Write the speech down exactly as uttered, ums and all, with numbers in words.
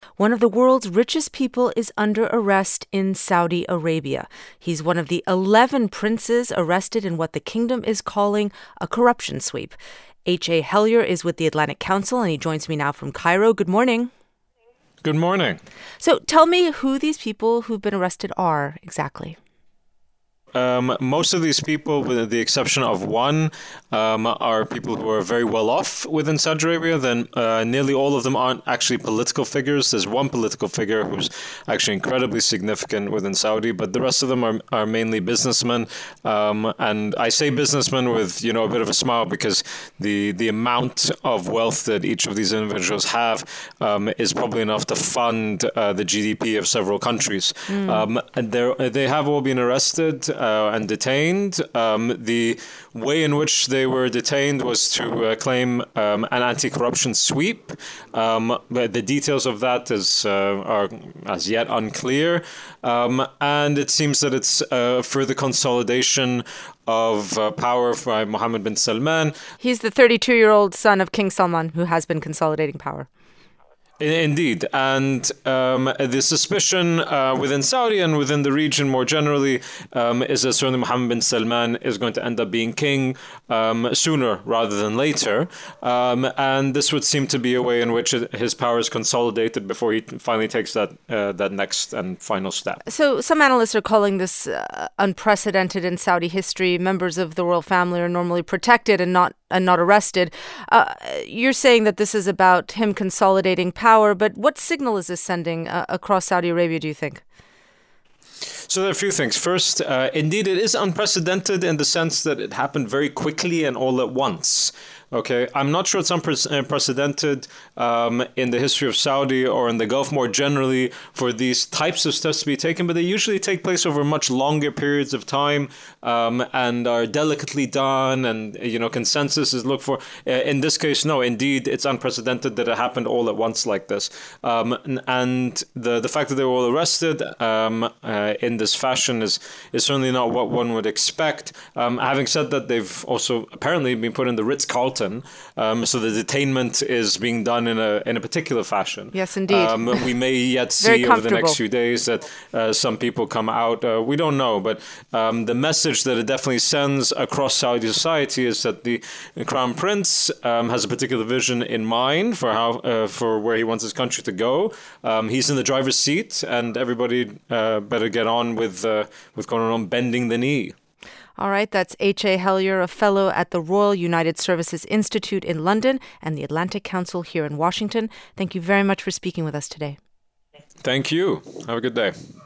One of the world's richest people is under arrest in Saudi Arabia. He's one of the eleven princes arrested in what the kingdom is calling a corruption sweep. H A. Hellyer is with the Atlantic Council, and he joins me now from Cairo. Good morning. Good morning. So tell me who these people who've been arrested are exactly. Um, most of these people, with the exception of one, um, are people who are very well off within Saudi Arabia. Then uh, nearly all of them aren't actually political figures. There's one political figure who's actually incredibly significant within Saudi, but the rest of them are, are mainly businessmen. Um, and I say businessmen with, you know, a bit of a smile, because the, the amount of wealth that each of these individuals have um, is probably enough to fund uh, the G D P of several countries. Mm. Um, and they have all been arrested Uh, and detained. Um, the way in which they were detained was to uh, claim um, an anti-corruption sweep. Um, but the details of that is uh, are as yet unclear. Um, and it seems that it's uh, further consolidation of uh, power by Mohammed bin Salman. He's the thirty-two-year-old son of King Salman who has been consolidating power. Indeed. And um, the suspicion uh, within Saudi and within the region more generally um, is that certainly Mohammed bin Salman is going to end up being king um, sooner rather than later. Um, and this would seem to be a way in which his power is consolidated before he finally takes that uh, that next and final step. So some analysts are calling this uh, unprecedented in Saudi history. Members of the royal family are normally protected and not and not arrested. Uh, you're saying that this is about him consolidating power, but what signal is this sending uh, across Saudi Arabia, do you think? So there are a few things. First, uh, indeed, it is unprecedented in the sense that it happened very quickly and all at once. Okay, I'm not sure it's unprecedented um, in the history of Saudi or in the Gulf more generally for these types of steps to be taken, but they usually take place over much longer periods of time um, and are delicately done, and you know consensus is looked for. Uh, in this case, no, indeed, it's unprecedented that it happened all at once like this. Um, and the the fact that they were all arrested um, uh, in this fashion is is certainly not what one would expect. Um, having said that, they've also apparently been put in the Ritz-Carlton. Um, so the detainment is being done in a in a particular fashion. Yes, indeed. Um, we may yet see over the next few days that uh, some people come out. Uh, we don't know, but um, the message that it definitely sends across Saudi society is that the Crown Prince um, has a particular vision in mind for how uh, for where he wants his country to go. Um, he's in the driver's seat, and everybody uh, better get on with uh, with going on bending the knee. All right, that's H A. Hellyer, a fellow at the Royal United Services Institute in London and the Atlantic Council here in Washington. Thank you very much for speaking with us today. Thank you. Have a good day.